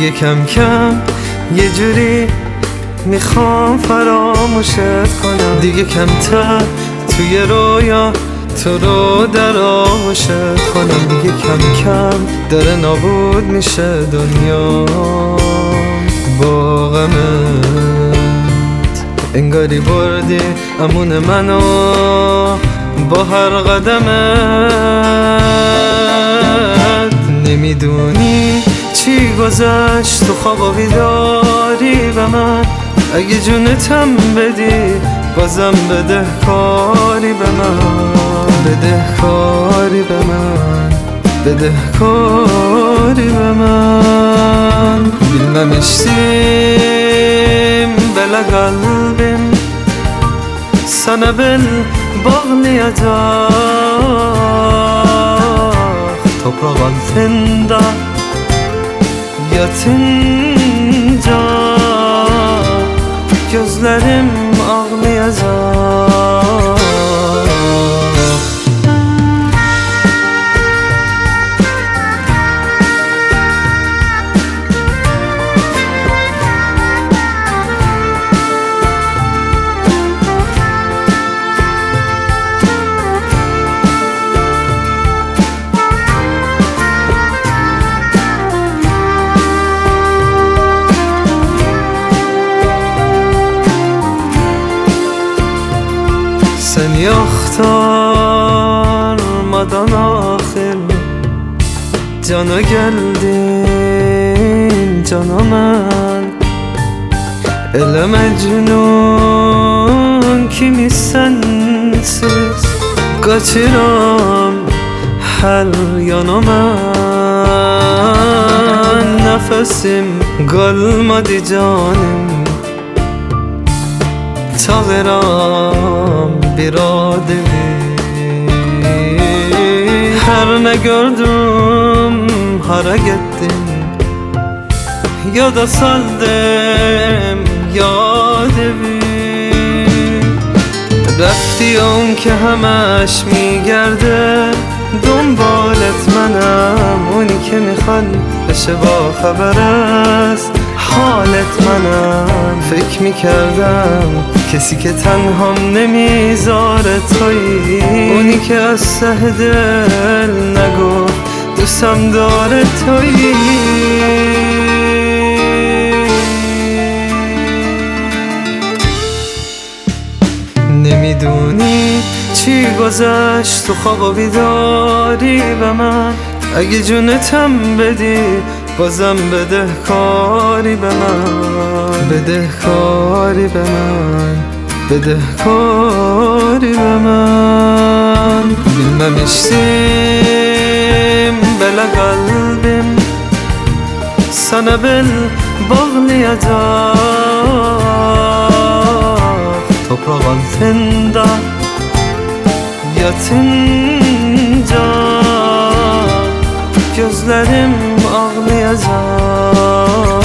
دیگه کم کم یه جوری میخوام فراموشت کنم، دیگه کمتر توی رویا تو رو در آغوشت کنم، دیگه کم کم داره نابود میشه دنیا با غمت. انگاری بردی امون منو با هر قدمت، نمیدونی چی گذشت تو خواب و بیداری به من. اگه جونتم بدی بازم بده کاری به من، بده کاری به من، بده کاری به من. Bilmemiştim böyle kalbim sana ben bağlayacak, toprak altında yatınca gözlerim ağlayacak. Sen yoktanmadan ahir cana geldin cana mən. Elə məcnun kimi sensiz qaçıram hər yana mən. Nəfəsim qalmadı canım, çağıram bir ademi. Her ne gördüm hara gittim, ya da saldım yad evi. رفتیم که همش میگرده دنبالت منم، اونی که میخوان بشه با خبر است حالت منم. فکر میکردم کسی که تنهام نمیذاره تویی، اونی که از ته دل نگفت دوستم داره تویی. نمیدونی چی گذشت تو خواب و بیداری به من. اگه جونتم بدی بازم بده کاری به من، بده کاری به من، بده کاری به من. Bilmemiştim böyle kalbim sana ben bağlayacak, toprak altında yatınca gözlerim ağlayacak.